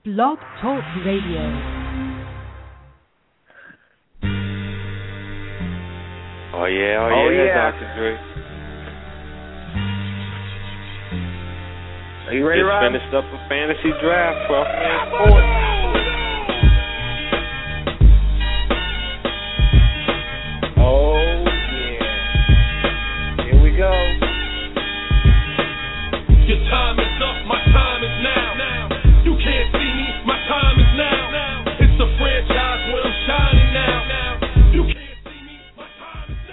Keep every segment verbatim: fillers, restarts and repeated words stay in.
Blog Talk Radio. Oh yeah, oh, oh yeah, yeah, Doctor Dre. Are you ready, Just Rob? finished up a fantasy draft, twelve man sports. Oh yeah. Here we go. Your time is up, my time is now. now. You can't see me, my time is now. now. It's the franchise where I'm shining now. now. You can't see me, my time is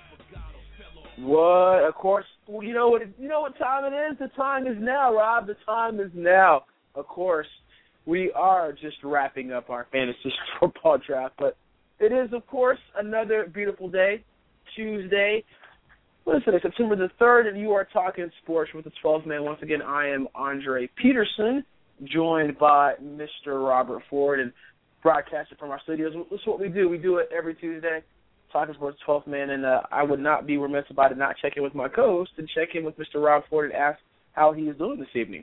now. What? Of course. Well, you know what? You know what time it is? The time is now, Rob. The time is now. Of course, we are just wrapping up our fantasy football draft, but it is, of course, another beautiful day, Tuesday. What is it? September the third, and you are talking sports with the twelfth man. Once again, I am Andre Peterson, joined by Mister Robert Ford, and broadcasting from our studios. This is what we do. We do it every Tuesday, talking sports, twelfth man, and uh, I would not be remiss if I did not check in with my co-host and check in with Mister Rob Ford and ask how he is doing this evening.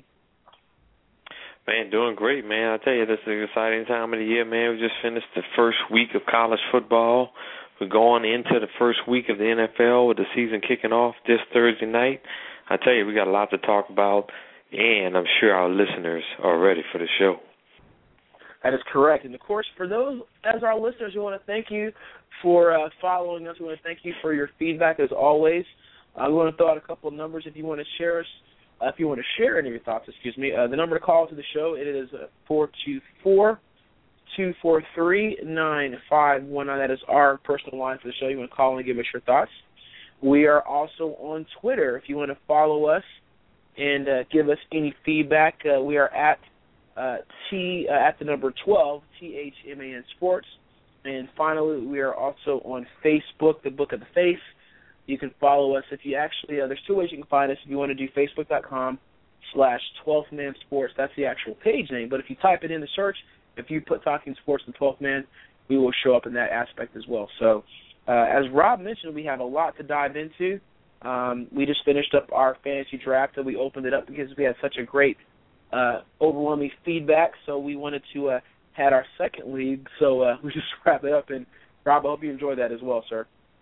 Man, doing great, man. I tell you, this is an exciting time of the year, man. We just finished the first week of college football. We're going into the first week of the N F L with the season kicking off this Thursday night. I tell you, we got a lot to talk about, and I'm sure our listeners are ready for the show. That is correct. And, of course, for those as our listeners, we want to thank you for uh, following us. We want to thank you for your feedback, as always. Uh, we want to throw out a couple of numbers if you want to share us. Uh, if you want to share any of your thoughts, excuse me, uh, the number to call to the show, it is uh, four two four, two four three, nine five one nine. That is our personal line for the show. You want to call and give us your thoughts. We are also on Twitter. If you want to follow us and uh, give us any feedback, uh, we are at uh, T uh, at the number twelve, T H M A N Sports. And finally, we are also on Facebook, the Book of the Face. You can follow us if you actually, uh, there's two ways you can find us. If you want to do facebook.com slash 12th man sports, that's the actual page name. But if you type it in the search, if you put Talking Sports and twelfth Man, we will show up in that aspect as well. So uh, as Rob mentioned, we have a lot to dive into. Um, we just finished up our fantasy draft, and we opened it up because we had such a great, uh, overwhelming feedback. So we wanted to uh, had our second league. So uh, we just wrap it up. And Rob, I hope you enjoyed that as well, sir.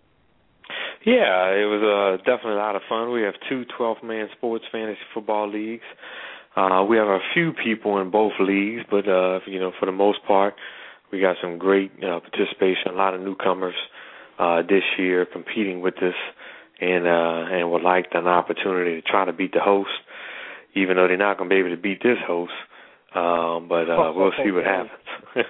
Yeah, it was uh, definitely a lot of fun. We have two twelfth man sports fantasy football leagues. Uh, we have a few people in both leagues, but, uh, you know, for the most part, we got some great uh, participation, a lot of newcomers uh, this year competing with us, and uh, and would like an opportunity to try to beat the host, even though they're not going to be able to beat this host. Um, but uh, we'll see what happens.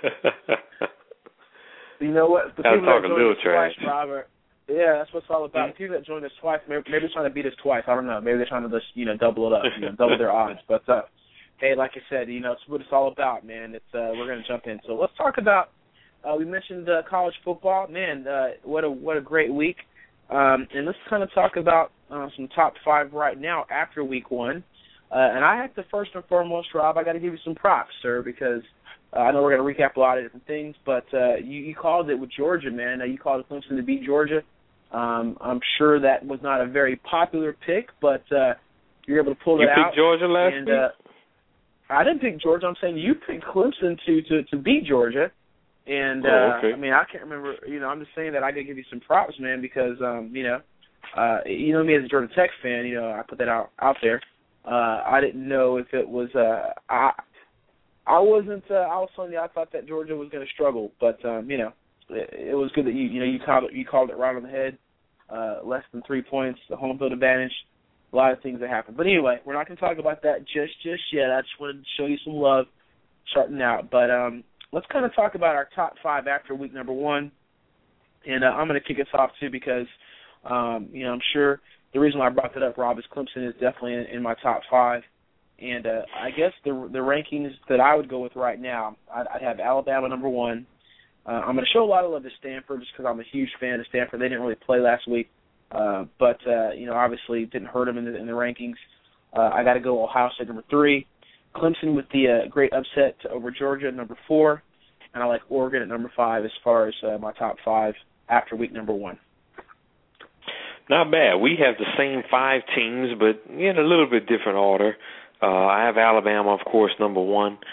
You know what? The I'll people talk that a little twice, trash. Robert, yeah, that's what it's all about. Mm-hmm. The people that joined us twice, maybe, maybe they're trying to beat us twice. I don't know. Maybe they're trying to just, you know, double it up, you know, double their odds. But, uh, hey, like I said, you know, it's what it's all about, man. It's uh, we're going to jump in. So let's talk about, uh, we mentioned uh, college football. Man, uh, what a what a great week. Um, and let's kind of talk about uh, some top five right now after week one. Uh, and I have to, first and foremost, Rob, I got to give you some props, sir, because uh, I know we're going to recap a lot of different things, but uh, you, you called it with Georgia, man. Uh, you called it Clemson to beat Georgia. Um, I'm sure that was not a very popular pick, but uh, you're able to pull it you out. You picked Georgia last and, week? Uh, I didn't pick Georgia. I'm saying you picked Clemson to, to, to beat Georgia. And, uh, oh, okay. I mean, I can't remember, you know, I'm just saying that I got to give you some props, man, because, um, you know, uh, you know me as a Georgia Tech fan, you know, I put that out, out there. Uh, I didn't know if it was, uh, I I wasn't, uh, I was telling you I thought that Georgia was going to struggle, but, um, you know, it, it was good that you, you know, you called it, you called it right on the head. Uh, less than three points, the home field advantage, a lot of things that happened. But anyway, we're not going to talk about that just just yet. I just wanted to show you some love starting out. But um, let's kind of talk about our top five after week number one. And uh, I'm going to kick us off, too, because, um, you know, I'm sure the reason why I brought that up, Rob, is Clemson is definitely in, in my top five. And uh, I guess the the rankings that I would go with right now, I'd, I'd have Alabama number one. Uh, I'm going to show a lot of love to Stanford just because I'm a huge fan of Stanford. They didn't really play last week, uh, but, uh, you know, obviously it didn't hurt them in the, in the rankings. Uh, I got to go Ohio State number three. Clemson with the uh, great upset over Georgia number four. And I like Oregon at number five as far as uh, my top five after week number one. Not bad. We have the same five teams, but in a little bit different order. Uh, I have Alabama, of course, number one.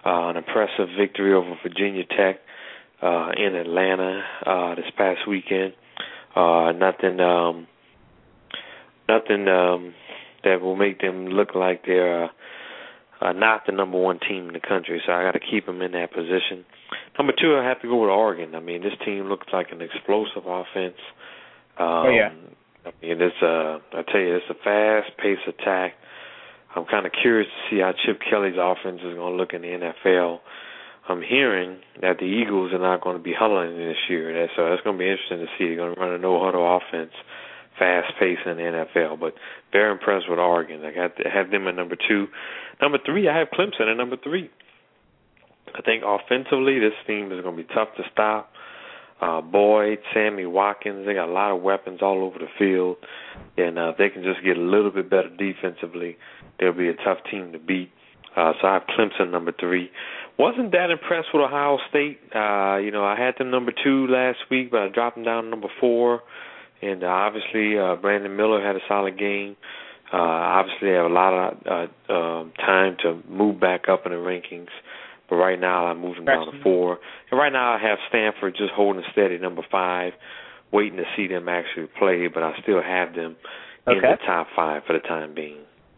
Uh, an impressive victory over Virginia Tech uh, in Atlanta uh, this past weekend. Uh, nothing, um, nothing um, that will make them look like they're uh, uh, not the number one team in the country. So I got to keep them in that position. Number two, I have to go with Oregon. I mean, this team looks like an explosive offense. Um, oh yeah. I mean, it's a, I tell you, it's a fast-paced attack. I'm kind of curious to see how Chip Kelly's offense is going to look in the N F L. I'm hearing that the Eagles are not going to be huddling this year, so that's going to be interesting to see. They're going to run a no-huddle offense, fast-paced in the N F L. But very impressed with Oregon. I got to have them at number two. Number three, I have Clemson at number three. I think offensively, this team is going to be tough to stop. Uh, Boyd, Sammy Watkins, they got a lot of weapons all over the field. And uh, if they can just get a little bit better defensively, they'll be a tough team to beat. Uh, so I have Clemson number three. Wasn't that impressed with Ohio State. Uh, you know, I had them number two last week, but I dropped them down to number four. And uh, obviously, uh, Brandon Miller had a solid game. Uh, obviously, they have a lot of uh, um, time to move back up in the rankings. But right now, I'm moving down to four. And right now, I have Stanford just holding steady, number five, waiting to see them actually play. But I still have them okay. in the top five for the time being.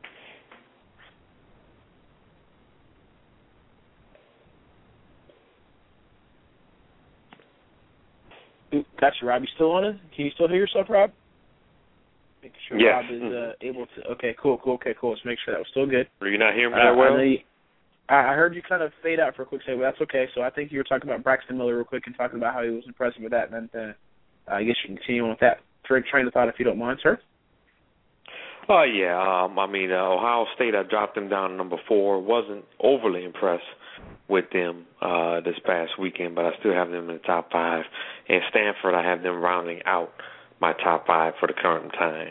Gotcha, Rob. You still on it? Can you still hear yourself, Rob? Make sure yes. Rob is uh, able to. Okay, cool, cool. Okay, cool. Let's make sure that was still good. Are you not hearing me uh, that well? I, I heard you kind of fade out for a quick second, but that's okay. So I think you were talking about Braxton Miller real quick and talking about how he was impressive with that, and then uh, I guess you can continue on with that train of thought if you don't mind, sir. Oh, uh, yeah. Um, I mean, uh, Ohio State, I dropped them down to number four. Wasn't overly impressed with them uh, this past weekend, but I still have them in the top five. And Stanford, I have them rounding out my top five for the current time.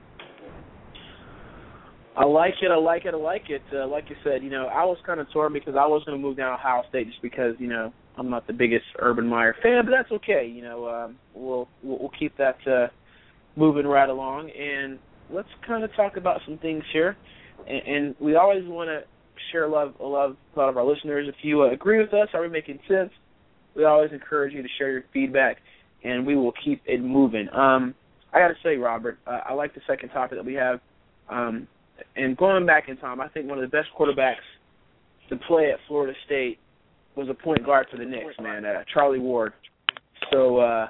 I like it, I like it, I like it. Uh, like you said, you know, I was kind of torn because I was going to move down to Ohio State just because, you know, I'm not the biggest Urban Meyer fan, but that's okay. You know, um, we'll, we'll we'll keep that uh, moving right along. And let's kind of talk about some things here. And, and we always want to share love, love a lot of our listeners. If you uh, agree with us, are we making sense? We always encourage you to share your feedback, and we will keep it moving. Um, I got to say, Robert, uh, I like the second topic that we have. Um, and going back in time, I think one of the best quarterbacks to play at Florida State was a point guard for the Knicks, man, uh, Charlie Ward. So uh,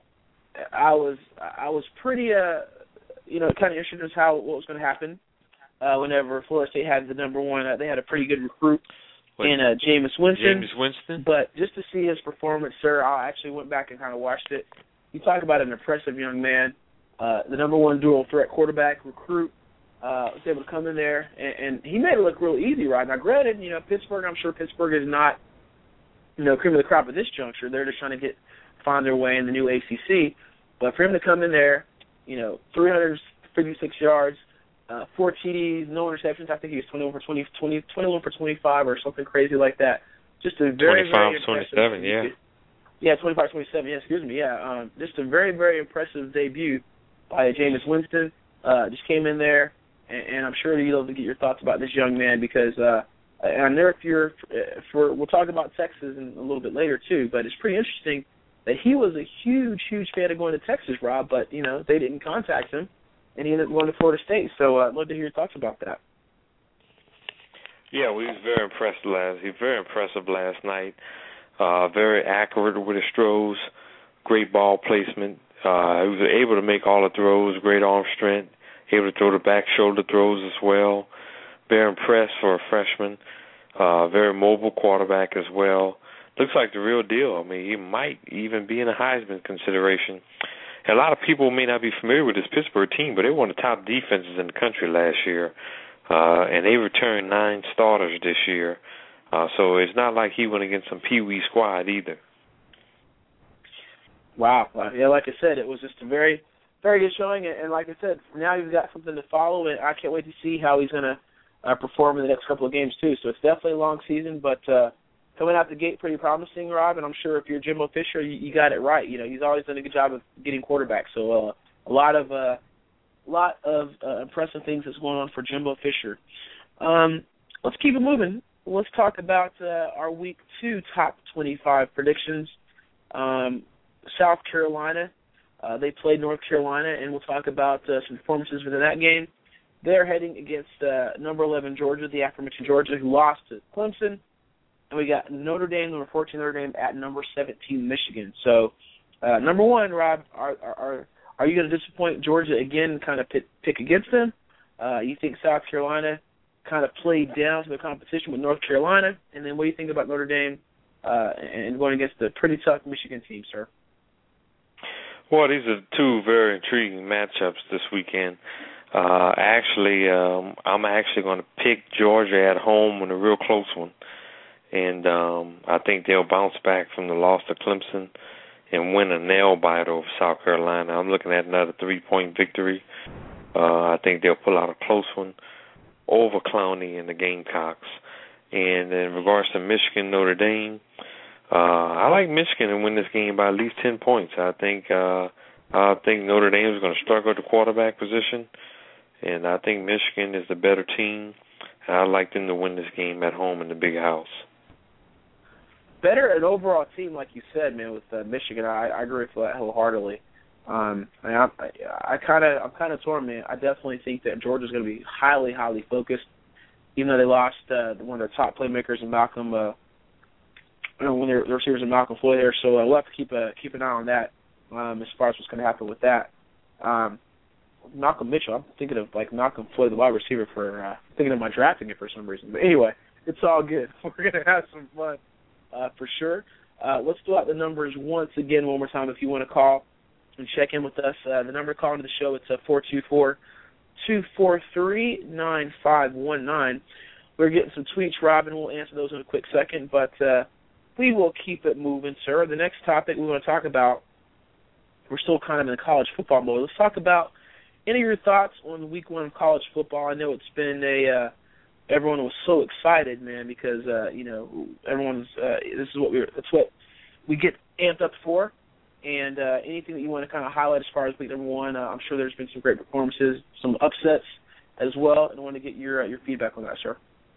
I was I was pretty, uh, you know, kind of interested in how what was going to happen uh, whenever Florida State had the number one. Uh, they had a pretty good recruit what? in uh, Jameis Winston. Jameis Winston. But just to see his performance, sir, I actually went back and kind of watched it. You talk about an impressive young man, uh, the number one dual threat quarterback recruit. Uh, was able to come in there, and, and he made it look real easy, right? Now, granted, you know, Pittsburgh, I'm sure Pittsburgh is not, you know, cream of the crop at this juncture. They're just trying to get find their way in the new A C C. But for him to come in there, you know, three hundred fifty-six yards, uh, four T Ds, no interceptions. I think he was twenty-one for twenty, twenty, twenty-one for twenty-five or something crazy like that. Just a very, very impressive. twenty-seven, yeah. Yeah, twenty-five twenty-seven, yeah, excuse me, yeah. Um, just a very, very impressive debut by Jameis Winston. Uh, just came in there. And I'm sure you'd love to get your thoughts about this young man because uh, I know if you're for we'll talk about Texas in a little bit later too, but it's pretty interesting that he was a huge, huge fan of going to Texas, Rob. But you know they didn't contact him, and he ended up going to Florida State. So uh, I'd love to hear your thoughts about that. Yeah, we was very impressed last. He was very impressive last night. Uh, very accurate with his throws, great ball placement. Uh, he was able to make all the throws, great arm strength. Able to throw the back shoulder throws as well. Very impressed for a freshman. Uh, very mobile quarterback as well. Looks like the real deal. I mean, he might even be in a Heisman consideration. And a lot of people may not be familiar with this Pittsburgh team, but they were one of the top defenses in the country last year. Uh, and they returned nine starters this year. Uh, so it's not like he went against some peewee squad either. Wow. Yeah, like I said, it was just a very... very good showing, and like I said, now you've got something to follow, and I can't wait to see how he's going to uh, perform in the next couple of games, too. So it's definitely a long season, but uh, coming out the gate pretty promising, Rob, and I'm sure if you're Jimbo Fisher, you, you got it right. You know, he's always done a good job of getting quarterbacks, so uh, a lot of uh, lot of uh, impressive things that's going on for Jimbo Fisher. Um, let's keep it moving. let's talk about uh, our Week Two top twenty-five predictions. Um, South Carolina, uh, they played North Carolina, and we'll talk about uh, some performances within that game. They're heading against uh, number eleven Georgia, the aforementioned Georgia, who lost to Clemson. And we got Notre Dame, number fourteen Notre Dame, at number seventeen Michigan. So, uh, number one, Rob, are are are you going to disappoint Georgia again and kind of pick, pick against them? Uh, you think South Carolina kind of played down to the competition with North Carolina? And then what do you think about Notre Dame uh, and going against the pretty tough Michigan team, sir? Well, these are two very intriguing matchups this weekend. Uh, actually, um, I'm actually going to pick Georgia at home in a real close one. And um, I think they'll bounce back from the loss to Clemson and win a nail-biter over South Carolina. I'm looking at another three-point victory. Uh, I think they'll pull out a close one over Clowney and the Gamecocks. And in regards to Michigan, Notre Dame, uh, I like Michigan to win this game by at least ten points. I think uh, I think Notre Dame is going to struggle at the quarterback position. And I think Michigan is the better team. And I'd like them to win this game at home in the big house. Better an overall team, like you said, man, with uh, Michigan. I, I agree with that wholeheartedly. Um, I, mean, I, I kind of, I'm kind of torn, man. I definitely think that Georgia's going to be highly, highly focused, even though they lost uh, one of their top playmakers in Malcolm, uh, you know, when their receivers in Malcolm Floyd there. So uh, we'll have to keep a keep an eye on that um, as far as what's going to happen with that. Um, Malcolm Mitchell, I'm thinking of like Malcolm Floyd, the wide receiver, for uh, thinking of my drafting it for some reason. But anyway, it's all good. We're going to have some fun uh, for sure. Uh, let's throw out the numbers once again, one more time, if you want to call and check in with us. Uh, the number to call into the show, it's uh, four two four, two four three, nine five one nine. We're getting some tweets, Robin. We'll answer those in a quick second, but uh, we will keep it moving, sir. The next topic we want to talk about, we're still kind of in the college football mode. Let's talk about any of your thoughts on week one of college football. I know it's been a uh, everyone was so excited, man, because uh, you know everyone's uh, this is what we that's what we get amped up for. And uh, anything that you want to kind of highlight as far as week number one, uh, I'm sure there's been some great performances, some upsets as well, and I want to get your uh, your feedback on that, sir.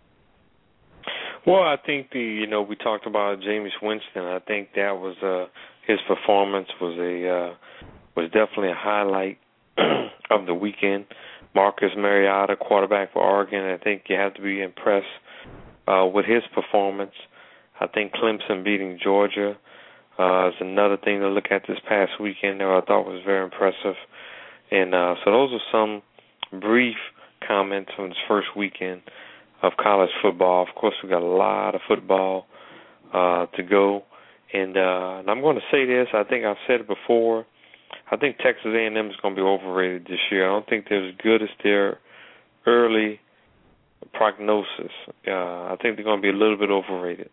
Well, I think the you know we talked about Jameis Winston. I think that was uh, his performance was a uh, was definitely a highlight of the weekend. Marcus Mariota, quarterback for Oregon, I think you have to be impressed uh, with his performance. I think Clemson beating Georgia uh, is another thing to look at this past weekend that I thought was very impressive. And uh, so those are some brief comments from this first weekend of college football. Of course, we've got a lot of football uh, to go. And, uh, and I'm going to say this, I think I've said it before, I think Texas A and M is going to be overrated this year. I don't think they're as good as their early prognosis. Uh, I think they're going to be a little bit overrated.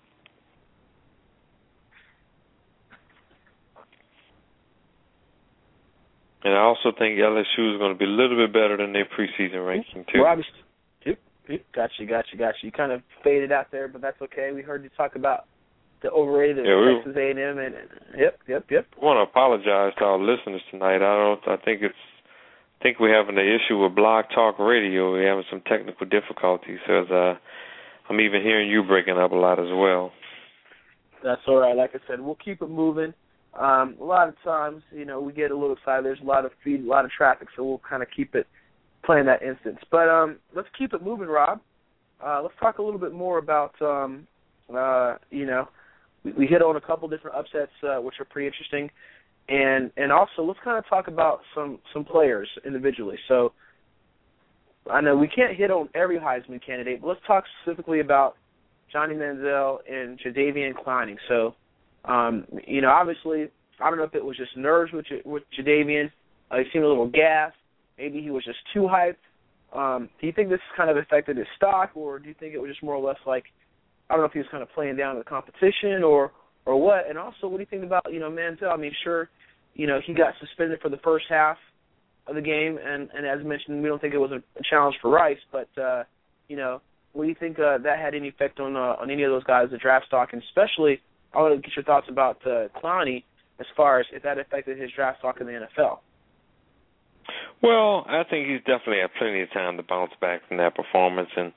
And I also think L S U is going to be a little bit better than their preseason ranking, too. Well, obviously, yep, yep, gotcha, gotcha, gotcha. You kind of faded out there, but that's okay. We heard you talk about the overrated yeah, we, Texas A and M, and yep, yep, yep. I want to apologize to our listeners tonight. I don't. I think it's. I think we're having an issue with Blog Talk Radio. We're having some technical difficulties. So uh, I'm even hearing you breaking up a lot as well. That's all right. Like I said, we'll keep it moving. Um, a lot of times, you know, we get a little excited. There's a lot of feed, a lot of traffic, so we'll kind of keep it playing that instance. But um, let's keep it moving, Rob. Uh, let's talk a little bit more about, um, uh, you know, we, we hit on a couple different upsets, uh, which are pretty interesting. And and also, let's kind of talk about some, some players individually. So I know we can't hit on every Heisman candidate, but let's talk specifically about Johnny Manziel and Jadeveon Clowney. So, um, you know, obviously, I don't know if it was just nerves with, with Jadeveon. Uh, he seemed a little gassed. Maybe he was just too hyped. Um, do you think this kind of affected his stock, or do you think it was just more or less like, I don't know if he was kind of playing down the competition or or what? And also, what do you think about, you know, Manziel? I mean, sure, you know, he got suspended for the first half of the game, and, and as mentioned, we don't think it was a, a challenge for Rice, but, uh, you know, what do you think uh, that had any effect on uh, on any of those guys, the draft stock? And especially, I want to get your thoughts about uh, Clowney as far as if that affected his draft stock in the N F L. Well, I think he's definitely had plenty of time to bounce back from that performance, and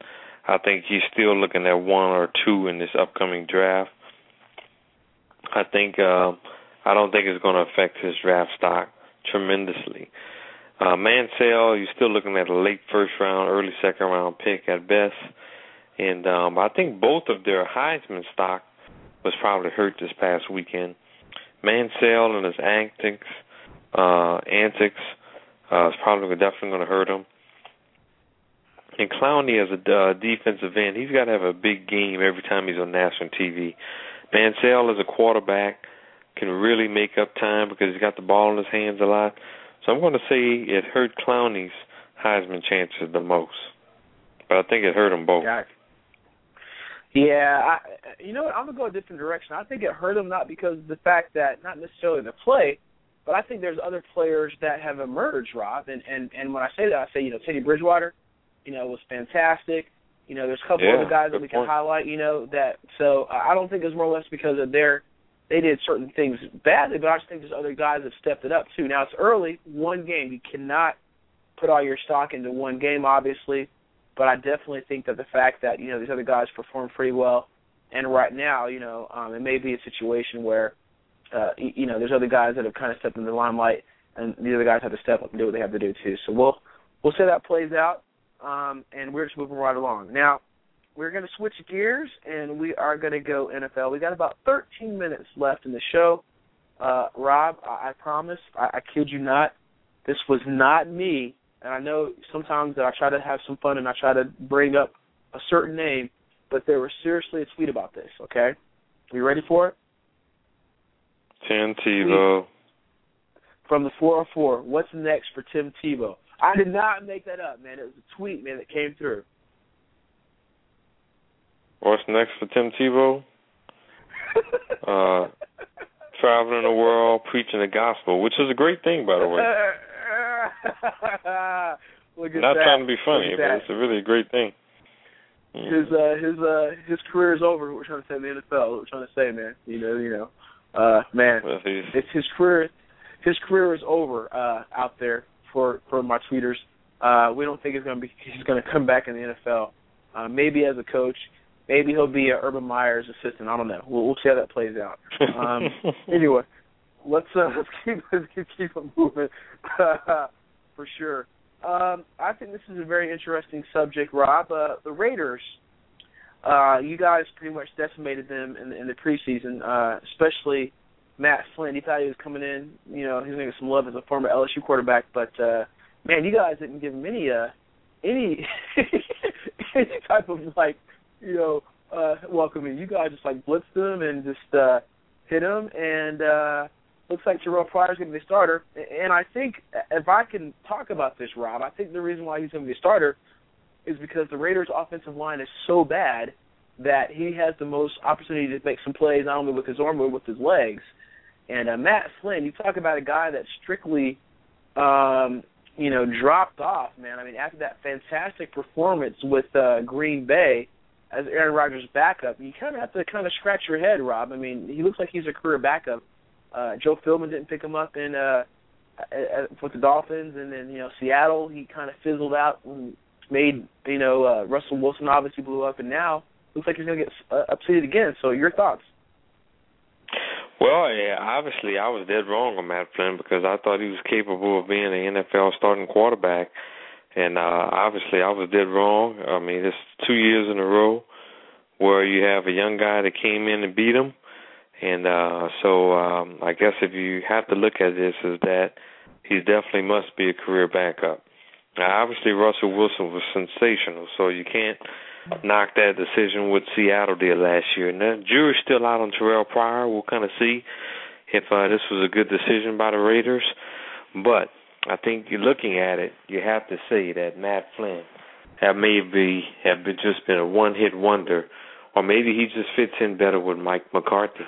I think he's still looking at one or two in this upcoming draft. I think uh, I don't think it's going to affect his draft stock tremendously. Uh, Mansell, you're still looking at a late first round, early second round pick at best. And um, I think both of their Heisman stock was probably hurt this past weekend. Mansell and his antics, uh, antics uh, is probably definitely going to hurt him. And Clowney as a uh, defensive end, he's got to have a big game every time he's on national T V. Mansell as a quarterback can really make up time because he's got the ball in his hands a lot. So I'm going to say it hurt Clowney's Heisman chances the most. But I think it hurt them both. Gotcha. Yeah, I, you know what? I'm going to go a different direction. I think it hurt him not because of the fact that, not necessarily the play, but I think there's other players that have emerged, Rob. And, and, and when I say that, I say, you know, Teddy Bridgewater, you know, was fantastic. You know, there's a couple yeah, other guys that we can point. highlight, you know, that, so I don't think it's more or less because of their, they did certain things badly, but I just think there's other guys that stepped it up too. Now, it's early, one game. You cannot put all your stock into one game, obviously, but I definitely think that the fact that, you know, these other guys performed pretty well, and right now, you know, um, it may be a situation where, uh, you know, there's other guys that have kind of stepped in the limelight, and the other guys have to step up and do what they have to do too. So we'll we'll see how that plays out. Um, and we're just moving right along. Now, we're going to switch gears, and we are going to go N F L. We got about thirteen minutes left in the show. Uh, Rob, I, I promise, I, I kid you not, this was not me. And I know sometimes that I try to have some fun and I try to bring up a certain name, but there was seriously a tweet about this, okay? Are you ready for it? Tim Tebow. From the four oh four, what's next for Tim Tebow? I did not make that up, man. It was a tweet, man, that came through. What's next for Tim Tebow? uh, traveling the world, preaching the gospel, which is a great thing, by the way. Look at Not that. trying to be funny, Look but at that. it's a really great thing. Mm. His uh, his uh, his career is over. What we're trying to say in the N F L. What we're trying to say, man. You know, you know, uh, man. Well, it's his career. His career is over uh, out there. For, for my tweeters, uh, we don't think he's going to be. He's going to come back in the N F L. Uh, maybe as a coach, maybe he'll be an Urban Meyer's assistant. I don't know. We'll, we'll see how that plays out. Um, anyway, let's uh, let's keep let's keep, keep it moving for sure. Um, I think this is a very interesting subject, Rob. Uh, the Raiders. Uh, you guys pretty much decimated them in the, in the preseason, uh, especially Matt Flynn. He thought he was coming in, you know, he's going to get some love as a former L S U quarterback, but, uh, man, you guys didn't give him any, uh, any, any type of, like, you know, uh, welcoming. You guys just, like, blitzed him and just uh, hit him, and uh, looks like Terrell Pryor's going to be the starter. And I think, if I can talk about this, Rob, I think the reason why he's going to be the starter is because the Raiders' offensive line is so bad that he has the most opportunity to make some plays, not only with his arm, but with his legs. And uh, Matt Flynn, you talk about a guy that strictly, um, you know, dropped off, man. I mean, after that fantastic performance with uh, Green Bay as Aaron Rodgers' backup, you kind of have to kind of scratch your head, Rob. I mean, he looks like he's a career backup. Uh, Joe Philbin didn't pick him up in uh, with the Dolphins, and then, you know, Seattle, he kind of fizzled out and made, you know, uh, Russell Wilson obviously blew up, and now looks like he's going to get uh, upseated again. So your thoughts? Well, yeah, obviously I was dead wrong on Matt Flynn because I thought he was capable of being an N F L starting quarterback. And uh, obviously I was dead wrong. I mean, it's two years in a row where you have a young guy that came in and beat him. And uh, so um, I guess if you have to look at this is that he definitely must be a career backup. Now, obviously Russell Wilson was sensational, so you can't knock that decision what Seattle did last year. And the jury's still out on Terrell Pryor. We'll kind of see if uh, this was a good decision by the Raiders. But I think you're looking at it, you have to say that Matt Flynn have maybe have been just been a one-hit wonder, or maybe he just fits in better with Mike McCarthy.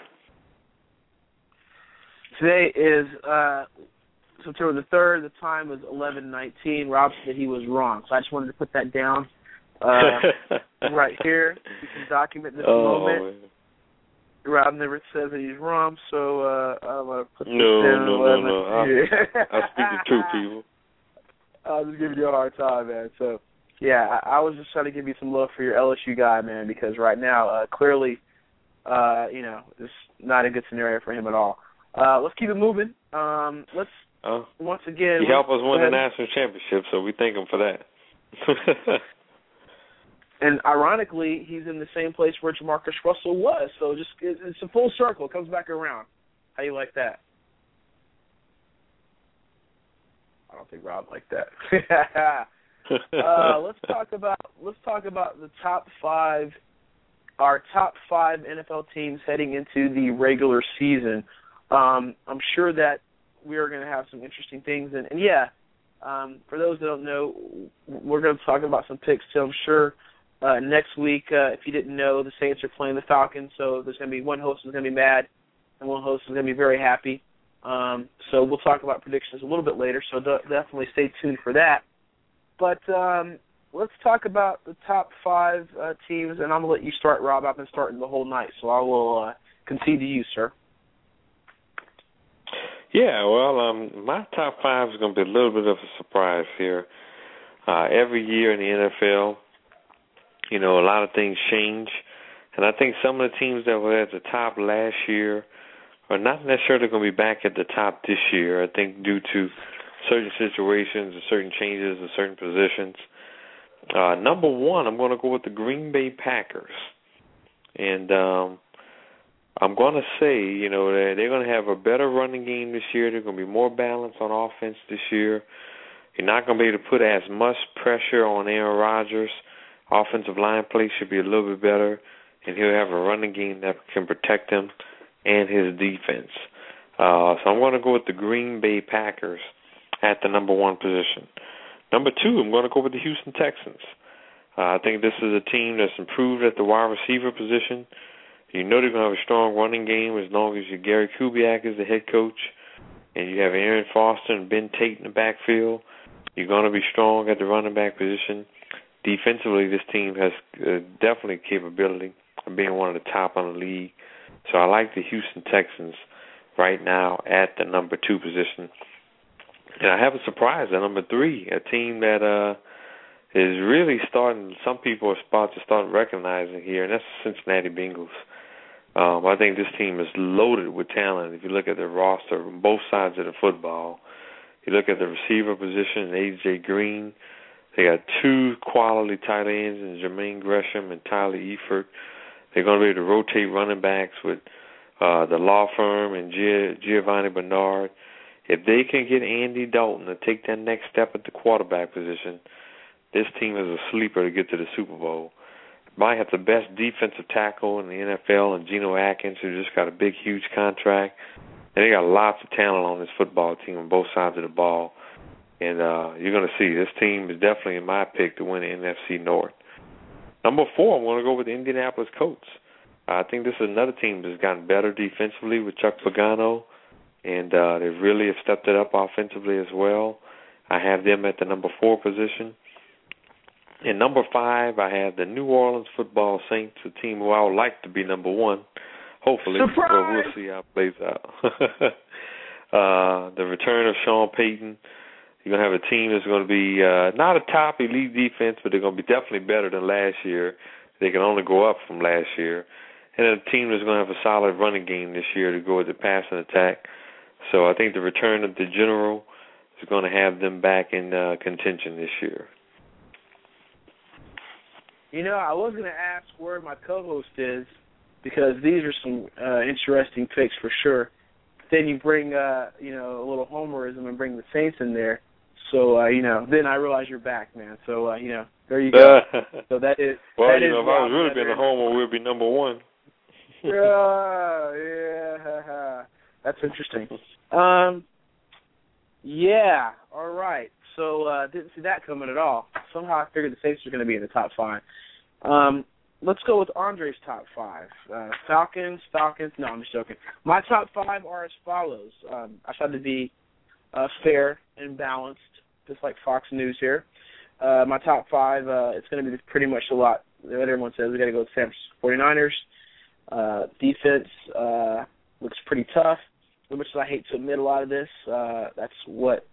Today is uh, September the third. The time was eleven nineteen. Rob said he was wrong, so I just wanted to put that down. Uh, right here, you can document this oh, moment. Man. Rob never says that he's wrong, so uh, I'm going to put this no, down. No, no, no, I, I speak the truth, people. I was just giving you a hard time, man. So Yeah, I, I was just trying to give you some love for your L S U guy, man, because right now, uh, clearly, uh, you know, it's not a good scenario for him at all. Uh, let's keep it moving. Um, let's, oh. once again... He helped us win the national championship, so we thank him for that. And ironically, he's in the same place where Jamarcus Russell was, so just it's a full circle. It comes back around. How you like that? I don't think Rob liked that. uh, let's talk about let's talk about the top five, our top five N F L teams heading into the regular season. Um, I'm sure that we are going to have some interesting things, and, and yeah, um, for those that don't know, we're going to talk about some picks too. I'm sure uh, next week, uh, if you didn't know, the Saints are playing the Falcons, so there's going to be one host who's going to be mad, and one host is going to be very happy. Um, so we'll talk about predictions a little bit later, so de- definitely stay tuned for that. But um, let's talk about the top five uh, teams, and I'm going to let you start, Rob. I've been starting the whole night, so I will uh, concede to you, sir. Yeah, well, um, my top five is going to be a little bit of a surprise here. Uh, every year in the N F L, you know, a lot of things change, and I think some of the teams that were at the top last year are not necessarily going to be back at the top this year. I think due to certain situations and certain changes in certain positions. Uh, number one, I'm going to go with the Green Bay Packers. And um, I'm going to say, you know, that they're going to have a better running game this year. They're going to be more balanced on offense this year. You're not going to be able to put as much pressure on Aaron Rodgers. Offensive line play should be a little bit better, and he'll have a running game that can protect him and his defense. Uh, so I'm going to go with the Green Bay Packers at the number one position. Number two, I'm going to go with the Houston Texans. Uh, I think this is a team that's improved at the wide receiver position. You know they're going to have a strong running game as long as you Gary Kubiak is the head coach, and you have Aaron Foster and Ben Tate in the backfield. You're going to be strong at the running back position. Defensively, this team has uh, definitely capability of being one of the top in the league. So I like the Houston Texans right now at the number two position. And I have a surprise at number three, a team that uh, is really starting, some people are about to start recognizing here, and that's the Cincinnati Bengals. Um, I think this team is loaded with talent. If you look at their roster on both sides of the football, you look at the receiver position, A J Green, they got two quality tight ends in Jermaine Gresham and Tyler Eifert. They're going to be able to rotate running backs with uh, the law firm and G- Giovanni Bernard. If they can get Andy Dalton to take that next step at the quarterback position, this team is a sleeper to get to the Super Bowl. Might have the best defensive tackle in the N F L, and Geno Atkins, who just got a big, huge contract. And they got lots of talent on this football team on both sides of the ball. And uh, you're going to see this team is definitely in my pick to win the N F C North. Number four, I'm going to go with the Indianapolis Colts. I think this is another team that's gotten better defensively with Chuck Pagano, and uh, they really have stepped it up offensively as well. I have them at the number four position. And number five, I have the New Orleans Football Saints, a team who I would like to be number one, hopefully. Surprise! But we'll see how it plays out. uh, the return of Sean Payton. You're going to have a team that's going to be uh, not a top elite defense, but they're going to be definitely better than last year. They can only go up from last year. And a team that's going to have a solid running game this year to go with the passing attack. So I think the return of the general is going to have them back in uh, contention this year. You know, I was going to ask where my co-host is because these are some uh, interesting picks for sure. Then you bring, uh, you know, a little homerism and bring the Saints in there. So, uh, you know, then I realize you're back, man. So, uh, you know, there you go. So that is well, that you is know, if I was really being a homer, we'd be number one. uh, yeah, that's interesting. Um, yeah, all right. So uh, didn't see that coming at all. Somehow I figured the Saints were going to be in the top five. Um, let's go with Andre's top five. Uh, Falcons, Falcons. No, I'm just joking. My top five are as follows. Um, I tried to be uh, fair and balanced, just like Fox News here. Uh, my top five, uh, it's going to be pretty much a lot. What everyone says, we got to go with San Francisco forty-niners. Uh, defense uh, looks pretty tough. As much as I hate to admit a lot of this, uh, that's what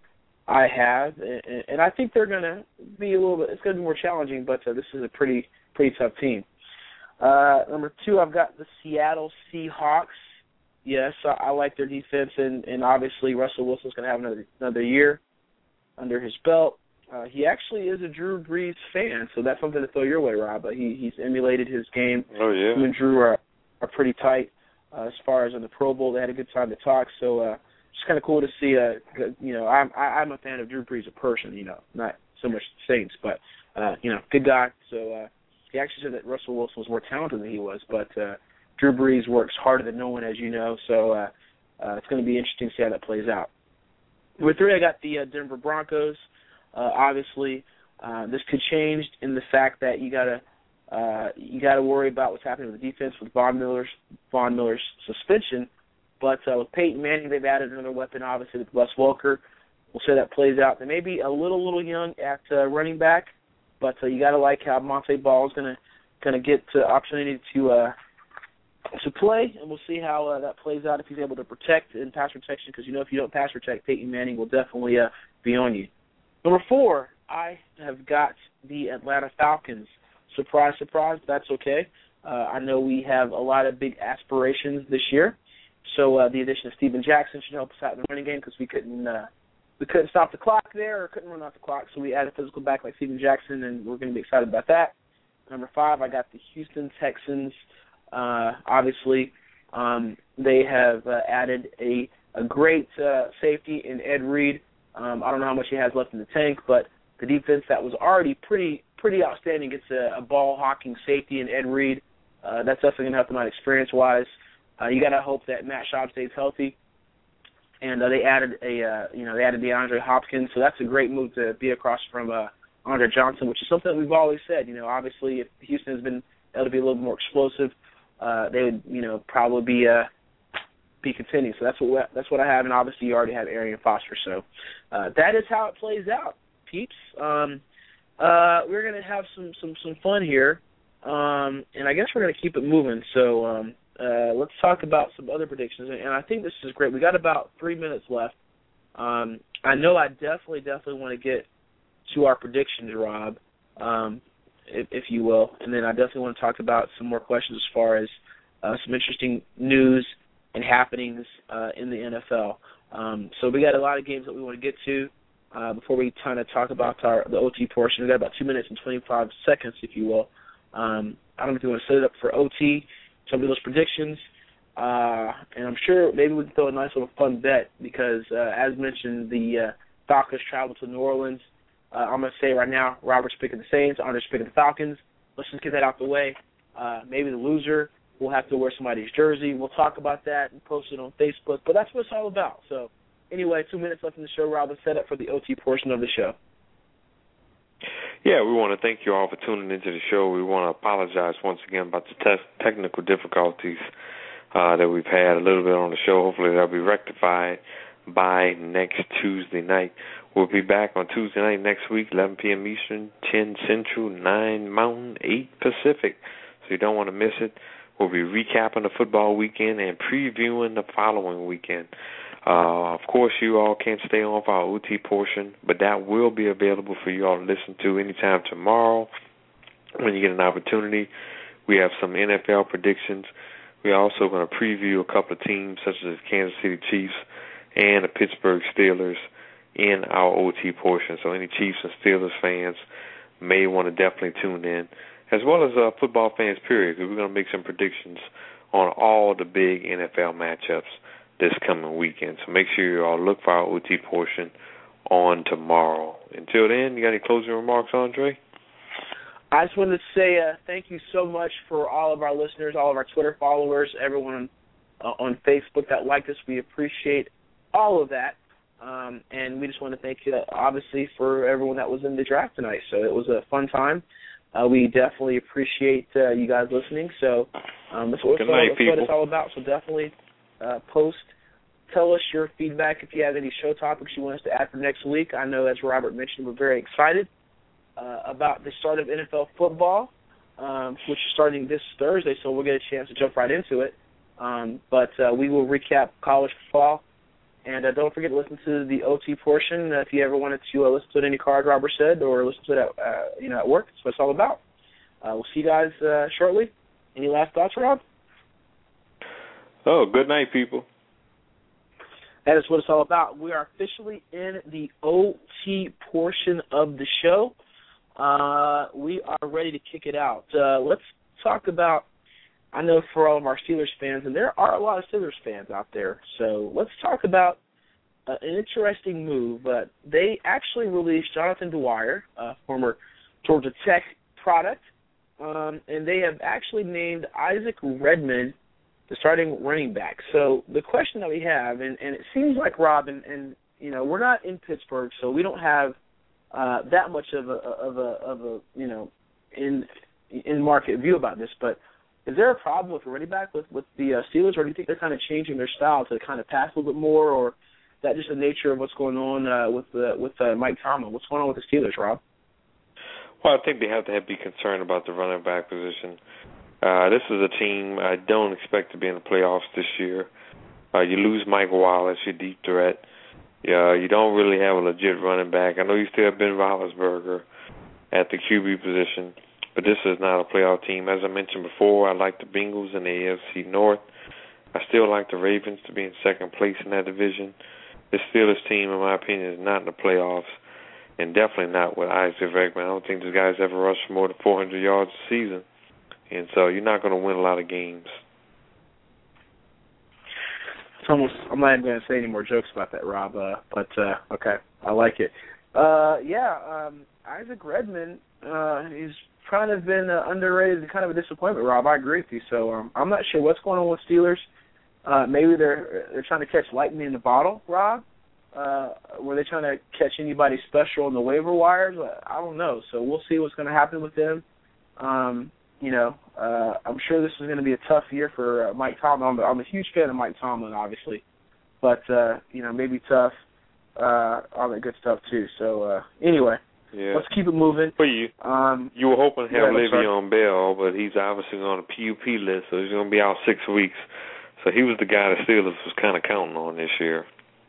I have, and, and I think they're going to be a little bit. It's going to be more challenging, but uh, this is a pretty pretty tough team. Uh, number two, I've got the Seattle Seahawks. Yes, I, I like their defense, and, and obviously Russell Wilson's going to have another another year under his belt. Uh, he actually is a Drew Brees fan, so that's something to throw your way, Rob. But he, he's emulated his game. Oh, yeah. Him and Drew are, are pretty tight uh, as far as in the Pro Bowl. They had a good time to talk, so uh, it's kind of cool to see. Uh, you know, I'm I, I'm a fan of Drew Brees as a person. You know, not so much Saints, but uh, you know, good guy. So uh, he actually said that Russell Wilson was more talented than he was, but uh, Drew Brees works harder than no one, as you know. So uh, uh, it's going to be interesting to see how that plays out. Number three, I got the uh, Denver Broncos. Uh, obviously, uh, this could change in the fact that you gotta uh, you gotta worry about what's happening with the defense with Von Miller's Von Miller's suspension. But uh, with Peyton Manning, they've added another weapon, obviously with Wes Welker. We'll see how that plays out. They may be a little little young at uh, running back, but uh, you gotta like how Montee Ball is gonna gonna get the opportunity to uh, to play, and we'll see how uh, that plays out if he's able to protect in pass protection. Because you know if you don't pass protect, Peyton Manning will definitely uh, be on you. Number four, I have got the Atlanta Falcons. Surprise, surprise, but that's okay. Uh, I know we have a lot of big aspirations this year, so uh, the addition of Steven Jackson should help us out in the running game because we couldn't uh, we couldn't stop the clock there or couldn't run off the clock, so we added a physical back like Steven Jackson, and we're going to be excited about that. Number five, I got the Houston Texans. Uh, obviously, um, they have uh, added a, a great uh, safety in Ed Reed. Um, I don't know how much he has left in the tank, but the defense that was already pretty pretty outstanding gets a, a ball-hawking safety in Ed Reed. Uh, that's definitely going to help them out experience-wise. Uh, you got to hope that Matt Schaub stays healthy. And uh, they added a uh, you know they added DeAndre Hopkins, so that's a great move to be across from uh, Andre Johnson, which is something that we've always said. You know, obviously if Houston has been able to be a little more explosive, uh, they would you know probably be uh, be contending. So that's what that's what I have, and obviously you already have Arian Foster. So uh, that is how it plays out, peeps. Um, uh, we're gonna have some some some fun here, um, and I guess we're gonna keep it moving. So um, uh, let's talk about some other predictions, and I think this is great. We got about three minutes left. Um, I know I definitely definitely want to get to our predictions, Rob, um, if, if you will, and then I definitely want to talk about some more questions as far as uh, some interesting news and happenings uh, in the N F L. Um, so we got a lot of games that we want to get to uh, before we kind of talk about our the O T portion. We got about two minutes and twenty-five seconds, if you will. Um, I don't know if you want to set it up for O T, some of those predictions, uh, and I'm sure maybe we can throw a nice little fun bet because, uh, as mentioned, the uh, Falcons travel to New Orleans. Uh, I'm going to say right now, Robert's picking the Saints, Andre's picking the Falcons. Let's just get that out the way. Uh, maybe the loser will have to wear somebody's jersey. We'll talk about that and post it on Facebook. But that's what it's all about. So, anyway, two minutes left in the show. Rob, let's set up for the O T portion of the show. Yeah, we want to thank you all for tuning into the show. We want to apologize once again about the te- technical difficulties uh, that we've had a little bit on the show. Hopefully they'll be rectified by next Tuesday night. We'll be back on Tuesday night next week, eleven p.m. Eastern, ten Central, nine Mountain, eight Pacific. So you don't want to miss it. We'll be recapping the football weekend and previewing the following weekend. Uh, of course, you all can't stay on for our O T portion, but that will be available for you all to listen to anytime tomorrow when you get an opportunity. We have some N F L predictions. We're also going to preview a couple of teams such as the Kansas City Chiefs and the Pittsburgh Steelers in our O T portion. So any Chiefs and Steelers fans may want to definitely tune in, as well as uh, football fans, period, because we're going to make some predictions on all the big N F L matchups this coming weekend. So make sure you all look for our O T portion on tomorrow. Until then, you got any closing remarks, Andre? I just wanted to say uh, thank you so much for all of our listeners, all of our Twitter followers, everyone uh, on Facebook that liked us. We appreciate all of that. Um, and we just want to thank you, obviously, for everyone that was in the draft tonight. So it was a fun time. Uh, we definitely appreciate uh, you guys listening. So um, that's, what, Good night, that's what it's all about. So definitely uh, post. Tell us your feedback if you have any show topics you want us to add for next week. I know, as Robert mentioned, we're very excited uh, about the start of N F L football, um, which is starting this Thursday, so we'll get a chance to jump right into it. Um, but uh, we will recap college football And uh, don't forget to listen to the O T portion uh, if you ever wanted to uh, listen to any cards Robert said or listen to it at, uh, you know, at work. That's what it's all about. Uh, we'll see you guys uh, shortly. Any last thoughts, Rob? Oh, good night, people. That is what it's all about. We are officially in the O T portion of the show. Uh, we are ready to kick it out. Uh, let's talk about, I know for all of our Steelers fans, and there are a lot of Steelers fans out there, so let's talk about uh, an interesting move. Uh, they actually released Jonathan Dwyer, uh, former Georgia Tech product, um, and they have actually named Isaac Redman the starting running back. So the question that we have, and, and it seems like, Rob, and, and you know, we're not in Pittsburgh, so we don't have uh, that much of a of a of a you know in in market view about this. But is there a problem with the running back with with the uh, Steelers, or do you think they're kind of changing their style to kind of pass a little bit more, or is that just the nature of what's going on uh, with the, with uh, Mike Tomlin? What's going on with the Steelers, Rob? Well, I think they have to have, be concerned about the running back position. Uh, this is a team I don't expect to be in the playoffs this year. Uh, you lose Mike Wallace, your deep threat. Uh, you don't really have a legit running back. I know you still have Ben Roethlisberger at the Q B position, but this is not a playoff team. As I mentioned before, I like the Bengals in the A F C North. I still like the Ravens to be in second place in that division. This Steelers team, in my opinion, is not in the playoffs, and definitely not with Isaac Redman. I don't think this guy's ever rushed for more than four hundred yards a season. And so you're not going to win a lot of games. It's almost, I'm not even going to say any more jokes about that, Rob, uh, but uh, okay, I like it. Uh, yeah, um, Isaac Redman, uh, he's kind of been uh, underrated and kind of a disappointment, Rob. I agree with you. So um, I'm not sure what's going on with Steelers. Uh, maybe they're they're trying to catch lightning in the bottle, Rob. Uh, were they trying to catch anybody special on the waiver wires? I don't know. So we'll see what's going to happen with them. Um, You know, uh, I'm sure this is going to be a tough year for uh, Mike Tomlin. I'm, I'm a huge fan of Mike Tomlin, obviously, but uh, you know, maybe tough, uh, all that good stuff too. So uh, anyway, yeah. Let's keep it moving. Well, you um, you were hoping to have yeah, Le'Veon Bell, but he's obviously on the P U P list, so he's going to be out six weeks. So he was the guy the Steelers was kind of counting on this year.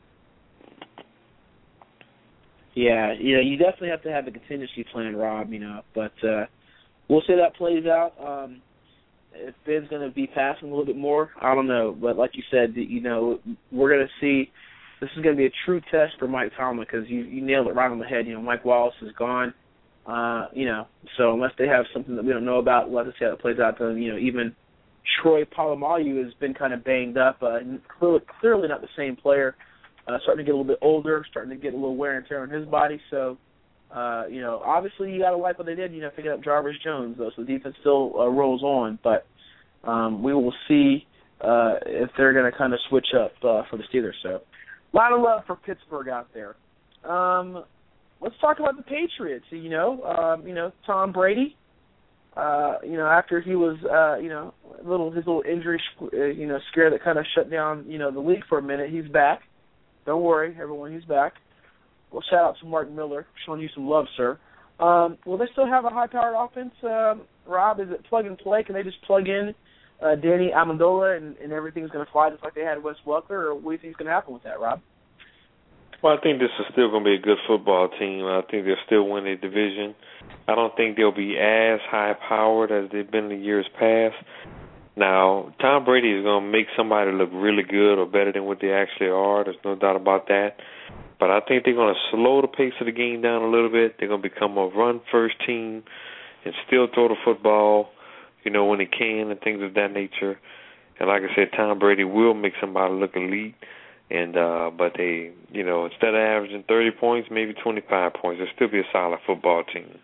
Yeah, yeah, you definitely have to have a contingency plan, Rob. You know, but. Uh, We'll see how that plays out. Um, if Ben's going to be passing a little bit more, I don't know. But like you said, you know, we're going to see. This is going to be a true test for Mike Tomlin because you, you nailed it right on the head. You know, Mike Wallace is gone. Uh, you know, so unless they have something that we don't know about, we'll have to see how it plays out. Then, you know, even Troy Polamalu has been kind of banged up. Uh, clearly, clearly not the same player. Uh, starting to get a little bit older, starting to get a little wear and tear on his body. So. Uh, you know, obviously you got to like what they did, you know, picking up Jarvis Jones, though, so the defense still uh, rolls on. But um, we will see uh, if they're going to kind of switch up uh, for the Steelers. So a lot of love for Pittsburgh out there. Um, let's talk about the Patriots. You know, um, you know, Tom Brady. Uh, you know, after he was, uh, you know, a little his little injury, uh, you know, scare that kind of shut down, you know, the league for a minute. He's back. Don't worry, everyone, he's back. Well, shout out to Mark Miller, showing you some love, sir. Um, will they still have a high-powered offense, um, Rob? Is it plug and play? Can they just plug in uh, Danny Amendola and, and everything's going to fly just like they had Wes Welker, or what do you think is going to happen with that, Rob? Well, I think this is still going to be a good football team. I think they'll still win their division. I don't think they'll be as high-powered as they've been in the years past. Now, Tom Brady is going to make somebody look really good or better than what they actually are. There's no doubt about that. But I think they're going to slow the pace of the game down a little bit. They're going to become a run-first team and still throw the football, you know, when they can and things of that nature. And like I said, Tom Brady will make somebody look elite. And uh, but they, you know, instead of averaging thirty points, maybe twenty-five points, they'll still be a solid football team.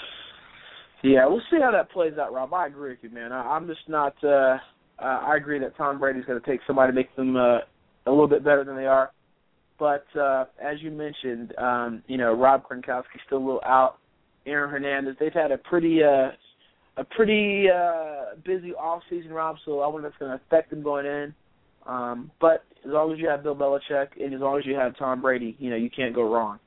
Yeah, we'll see how that plays out, Rob. I agree with you, man. I, I'm just not uh, – I agree that Tom Brady's going to take somebody to make them uh, a little bit better than they are. But uh, as you mentioned, um, you know, Rob Gronkowski's still a little out. Aaron Hernandez, they've had a pretty uh, a pretty uh, busy off season, Rob. So I wonder if it's going to affect them going in. Um, but as long as you have Bill Belichick and as long as you have Tom Brady, you know, you can't go wrong.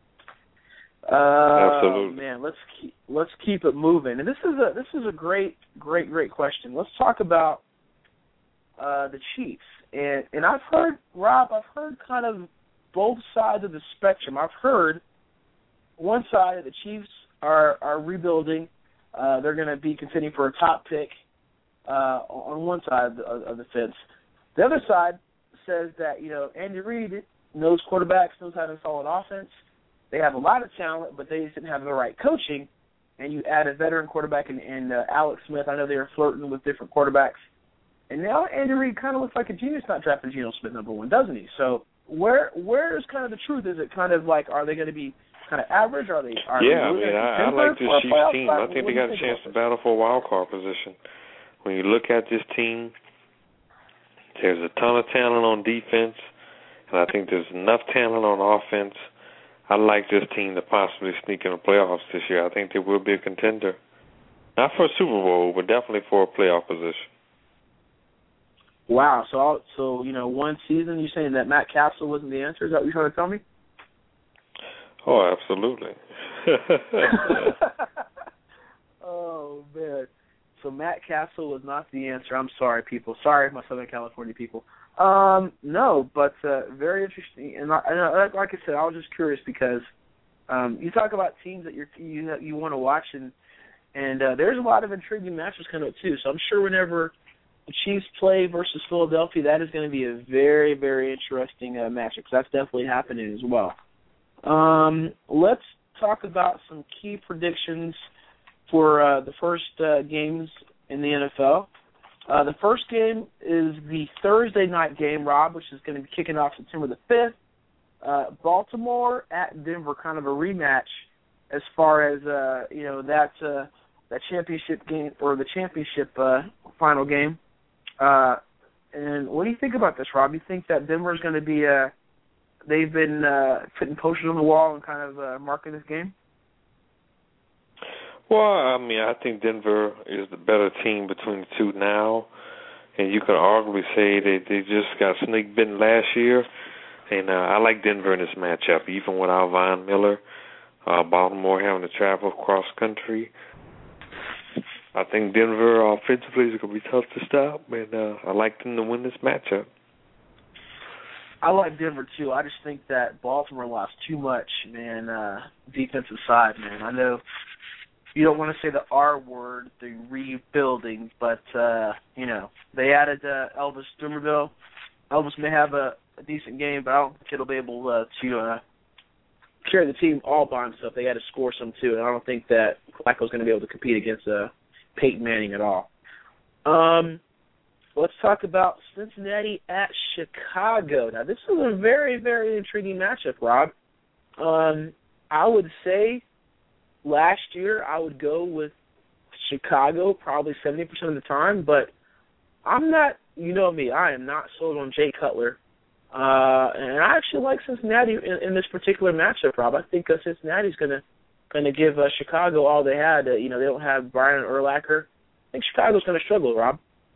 Uh, Absolutely, man. Let's keep, let's keep it moving. And this is a this is a great great great question. Let's talk about uh, the Chiefs. And and I've heard, Rob, I've heard kind of both sides of the spectrum. I've heard one side, the Chiefs are, are rebuilding. Uh, they're going to be contending for a top pick uh, on one side of the, of the fence. The other side says that, you know, Andy Reid knows quarterbacks, knows how to install an offense. They have a lot of talent, but they just didn't have the right coaching. And you add a veteran quarterback in, in uh, Alex Smith. I know they were flirting with different quarterbacks. And now Andy Reid kind of looks like a genius not drafting Geno Smith number one, doesn't he? So where where is kind of the truth? Is it kind of like, are they going to be kind of average? Are they? Are yeah, they I mean, I, I like this Chiefs team. I think they got a chance to battle for a wild card position. When you look at this team, there's a ton of talent on defense, and I think there's enough talent on offense. I like this team to possibly sneak in the playoffs this year. I think they will be a contender. Not for a Super Bowl, but definitely for a playoff position. Wow. So, so you know, one season, you're saying that Matt Castle wasn't the answer? Is that what you're trying to tell me? Oh, absolutely. Oh, man. So Matt Castle was not the answer. I'm sorry, people. Sorry, my Southern California people. Um, no, but uh, very interesting. And, I, and I, like I said, I was just curious because um, you talk about teams that you're, you you want to watch, and and uh, there's a lot of intriguing matches coming up too. So I'm sure whenever the Chiefs play versus Philadelphia, that is going to be a very, very interesting uh, matchup because that's definitely happening as well. Um, let's talk about some key predictions for uh, the first uh, games in the N F L. Uh, the first game is the Thursday night game, Rob, which is going to be kicking off September the fifth. Uh, Baltimore at Denver, kind of a rematch as far as uh, you know that uh, that championship game or the championship uh, final game. Uh, and what do you think about this, Rob? You think that Denver is going to be uh, they've been uh, putting posters on the wall and kind of uh, marking this game? Well, I mean, I think Denver is the better team between the two now, and you could arguably say that they just got snake bitten last year. And uh, I like Denver in this matchup, even without Von Miller. Uh, Baltimore having to travel cross country. I think Denver offensively is going to be tough to stop, and uh, I like them to win this matchup. I like Denver too. I just think that Baltimore lost too much, man. Uh, defensive side, man. I know you don't want to say the R word, the rebuilding, but, uh, you know, they added uh, Elvis Dumervil. Elvis may have a, a decent game, but I don't think he'll be able uh, to uh, carry the team all by himself. They had to score some, too, and I don't think that Flacco's going to be able to compete against uh, Peyton Manning at all. Um, let's talk about Cincinnati at Chicago. Now, this is a very, very intriguing matchup, Rob. Um, I would say last year, I would go with Chicago probably seventy percent of the time, but I'm not, you know me, I am not sold on Jay Cutler. Uh, and I actually like Cincinnati in, in this particular matchup, Rob. I think uh, Cincinnati's going to going to give uh, Chicago all they had. Uh, you know, they don't have Brian Urlacher. I think Chicago's going to struggle, Rob.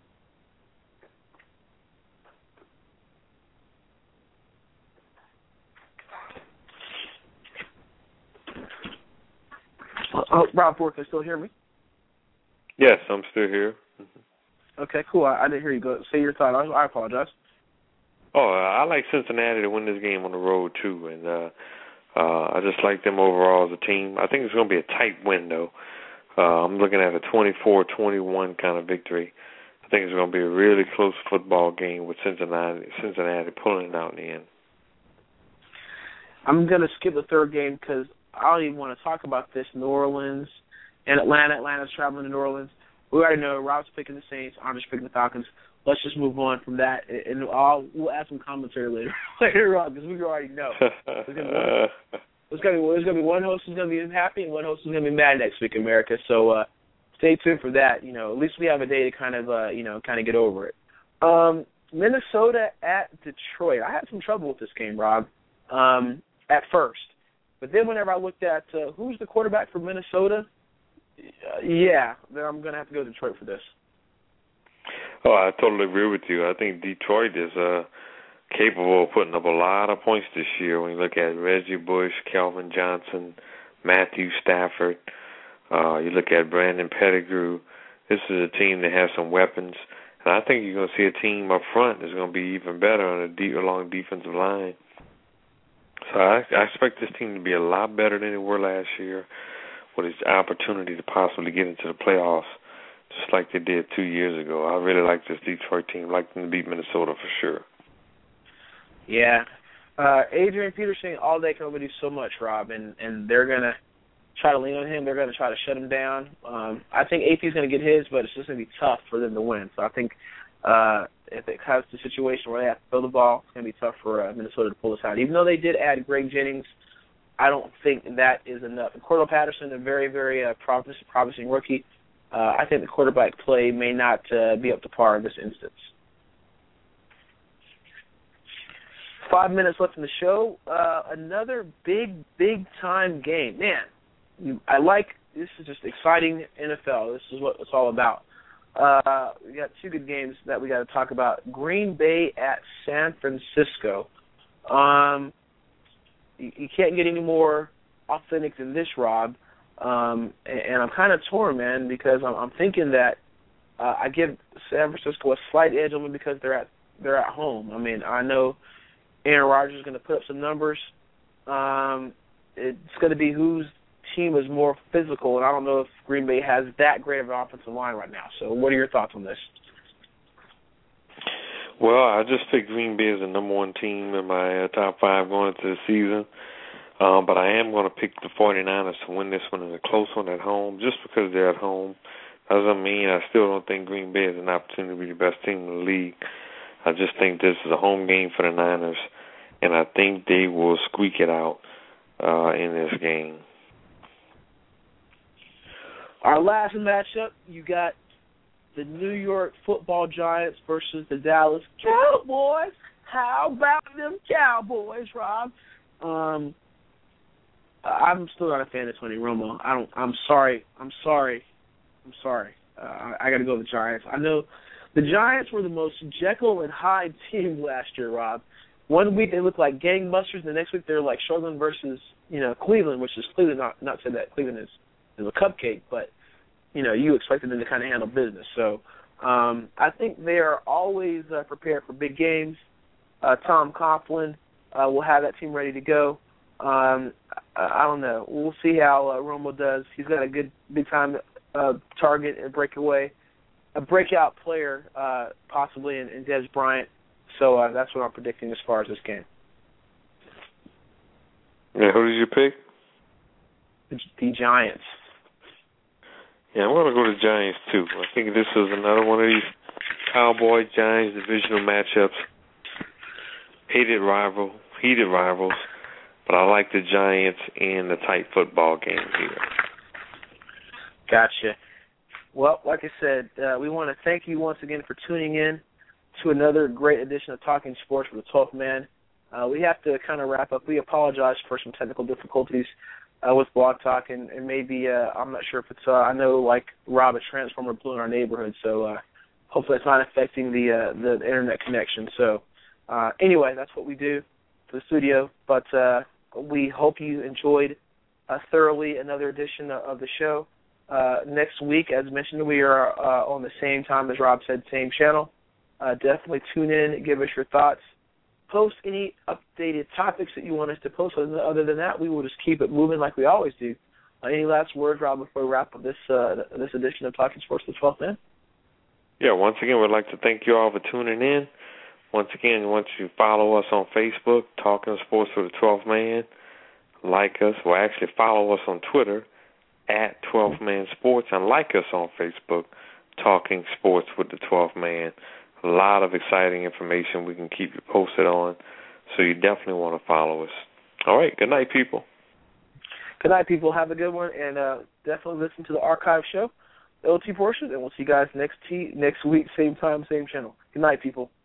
Oh, Rob Ford, can you still hear me? Yes, I'm still here. Mm-hmm. Okay, cool. I, I didn't hear you go. Say your thought. I, I apologize. Oh, I like Cincinnati to win this game on the road, too, and uh, uh, I just like them overall as a team. I think it's going to be a tight win, though. Uh, I'm looking at a twenty-four twenty-one kind of victory. I think it's going to be a really close football game with Cincinnati, Cincinnati pulling it out in the end. I'm going to skip the third game because I don't even want to talk about this. New Orleans and Atlanta. Atlanta's traveling to New Orleans. We already know Rob's picking the Saints. I'm just picking the Falcons. Let's just move on from that, and I'll, we'll add some commentary later later on because we already know. There's going to be, there's going to be one host who's going to be happy and one host who's going to be mad next week in America. So uh, stay tuned for that. You know, at least we have a day to kind of uh, you know kind of get over it. Um, Minnesota at Detroit. I had some trouble with this game, Rob, um, at first. But then whenever I looked at uh, who's the quarterback for Minnesota, uh, yeah, then I'm going to have to go to Detroit for this. Oh, I totally agree with you. I think Detroit is uh, capable of putting up a lot of points this year when you look at Reggie Bush, Calvin Johnson, Matthew Stafford. Uh, you look at Brandon Pettigrew. This is a team that has some weapons. And I think you're going to see a team up front that's going to be even better on a deep, along defensive line. So I, I expect this team to be a lot better than they were last year, with its opportunity to possibly get into the playoffs, just like they did two years ago. I really like this Detroit team. I like them to beat Minnesota for sure. Yeah. Uh, Adrian Peterson all day can only do so much, Rob, and, and they're going to try to lean on him. They're going to try to shut him down. Um, I think A P is going to get his, but it's just going to be tough for them to win. So I think uh, if it comes to a situation where they have to throw the ball, it's going to be tough for uh, Minnesota to pull this out. Even though they did add Greg Jennings, I don't think that is enough. And Cordell Patterson, a very, very uh, promising, promising rookie, uh, I think the quarterback play may not uh, be up to par in this instance. Five minutes left in the show. Uh, another big, big-time game. Man, I like this. Is just exciting N F L. This is what it's all about. Uh, we got two good games that we got to talk about. Green Bay at San Francisco. Um, you, you can't get any more authentic than this, Rob. Um, and, and I'm kind of torn, man, because I'm, I'm thinking that uh, I give San Francisco a slight edge only because they're at they're at home. I mean, I know Aaron Rodgers is going to put up some numbers. Um, it's going to be whose team is more physical, and I don't know if Green Bay has that great of an offensive line right now. So what are your thoughts on this? Well, I just picked Green Bay as the number one team in my uh, top five going into the season. Um, but I am going to pick the 49ers to win this one in a close one at home, just because they're at home. Doesn't mean I still don't think Green Bay has an opportunity to be the best team in the league. I just think this is a home game for the Niners, and I think they will squeak it out uh, in this game. Our last matchup, you got the New York Football Giants versus the Dallas Cowboys. How about them Cowboys, Rob? Um, I'm still not a fan of Tony Romo. I don't. I'm sorry. I'm sorry. I'm sorry. Uh, I, I got to go with the Giants. I know the Giants were the most Jekyll and Hyde team last year, Rob. One week they looked like gangbusters, and the next week they're like struggling versus, you know, Cleveland, which is Cleveland. Not not say that Cleveland is, is a cupcake, but you know you expected them to kind of handle business. So um, I think they are always uh, prepared for big games. Uh, Tom Coughlin uh, will have that team ready to go. Um, I, I don't know. We'll see how uh, Romo does. He's got a good big time uh, target and breakaway. A breakout player, uh, possibly, in, in Dez Bryant. So uh, that's what I'm predicting as far as this game. Yeah, who did you pick? The, the Giants. Yeah, I'm going to go to the Giants, too. I think this is another one of these Cowboy-Giants divisional matchups. Hated rival, heated rivals. But I like the Giants in the tight football game here. Gotcha. Well, like I said, uh, we want to thank you once again for tuning in to another great edition of Talking Sports for the twelfth Man. Uh, we have to kind of wrap up. We apologize for some technical difficulties uh, with Blog Talk, and, and maybe, uh, I'm not sure if it's, uh, I know, like, Rob, a transformer blew in our neighborhood, so uh, hopefully it's not affecting the, uh, the internet connection. So, uh, anyway, that's what we do for the studio, but uh, we hope you enjoyed uh, thoroughly another edition of the show. Uh, next week, as mentioned, we are uh, on the same time as Rob said, same channel. Uh, definitely tune in, give us your thoughts. Post any updated topics that you want us to post. Other than that, we will just keep it moving like we always do. Uh, any last words, Rob, before we wrap up this uh, this edition of Talking Sports, the twelfth Man? Yeah, once again, we'd like to thank you all for tuning in. Once again, once you follow us on Facebook, Talking Sports for the twelfth Man, like us, or actually follow us on Twitter, at twelfth Man Sports, and like us on Facebook, Talking Sports with the twelfth Man. A lot of exciting information we can keep you posted on, so you definitely want to follow us. All right, good night, people. Good night, people. Have a good one, and uh, definitely listen to the archive show, the O T portion, and we'll see you guys next t- next week, same time, same channel. Good night, people.